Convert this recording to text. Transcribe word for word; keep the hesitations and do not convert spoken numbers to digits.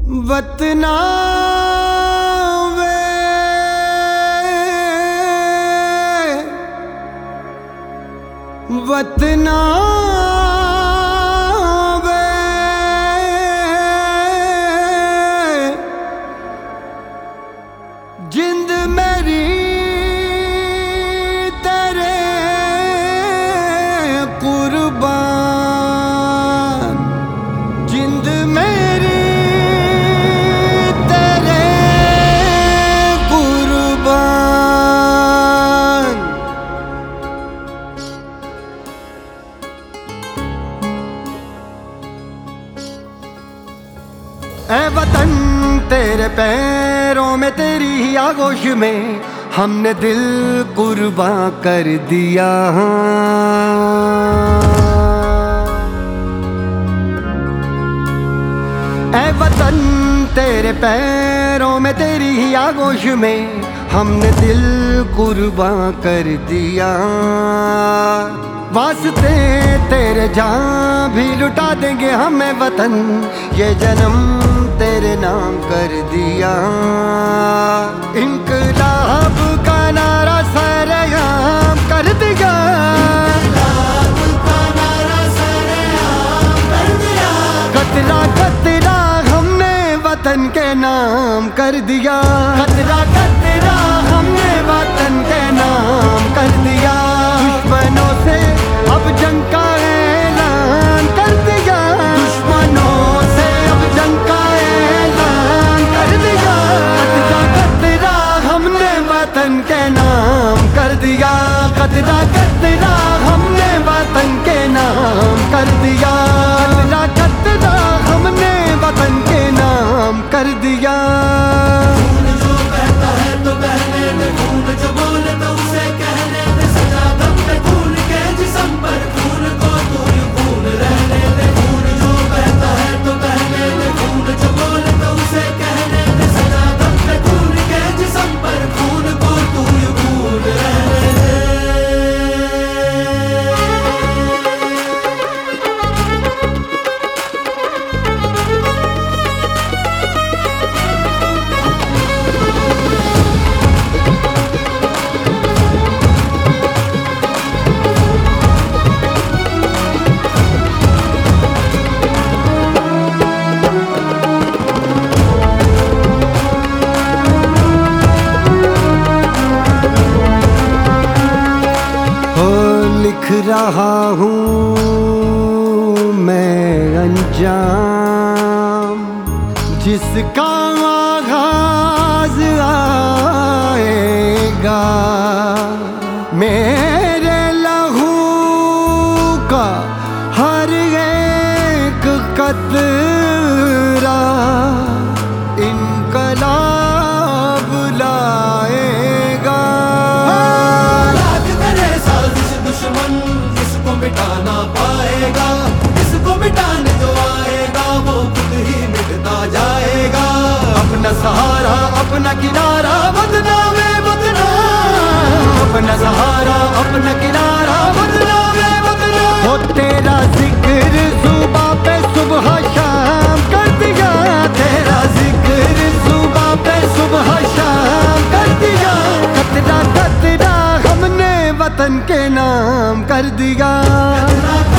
वतना वे वतना वे जिंद मेरी तेरे कुर्बान, जिंद मेरी ऐ वतन तेरे पैरों में तेरी ही आगोश में हमने दिल कुर्बान कर दिया। ऐ वतन तेरे पैरों में तेरी ही आगोश में हमने दिल कुर्बान कर दिया। वास्ते तेरे जान भी लुटा देंगे हमें वतन, ये जन्म तेरे नाम कर दिया। इंकलाब का नारा सरेआम कर दिया, कतरा कतरा हमने वतन के नाम कर दिया। कतरा कतरा हमने वतन के नाम कर दिया। दुश्मनों से अब जंग का ऐलान कर दिया, दुश्मनों से अब जंग का ऐलान कर दिया। कतरा कतरा हमने वतन के नाम कर दिया, कतरा कतरा हमने वतन के नाम कर दिया। कतरा कतरा हमने वतन के नाम कर दिया। खून जो बहता है तो बहने दे, खून जो बोले तो उसे कहने दे। सजा दम पे खून के जिस्म पर खून को तू यूं खून रहने दे। खून जो बहता है तो बहने दे, खून जो बोले तो उसे कहने दे। सजा दम पे खून के जिस्म पर खून को तू यूं खून रहने दे। लिख रहा हूँ मैं अंजाम, जिसका आगाज आएगा। मेरे लहू का हर एक कतरा इनकलाब लाएगा। दुश्मन इसको मिटा ना पाएगा, इसको मिटाने जो आएगा वो खुद ही मिटता जाएगा। अपना सहारा अपना किनारा बदनामे बदनाम, अपना सहारा अपना किनारा बदनामे बदनाम। हो तेरा जिक्र जुबां पे सुबह शाम कर दिया, तेरा जिक्र जुबां पे सुबह शाम कर दिया। कतरा कतरा हमने वतन के नाम कर दिया।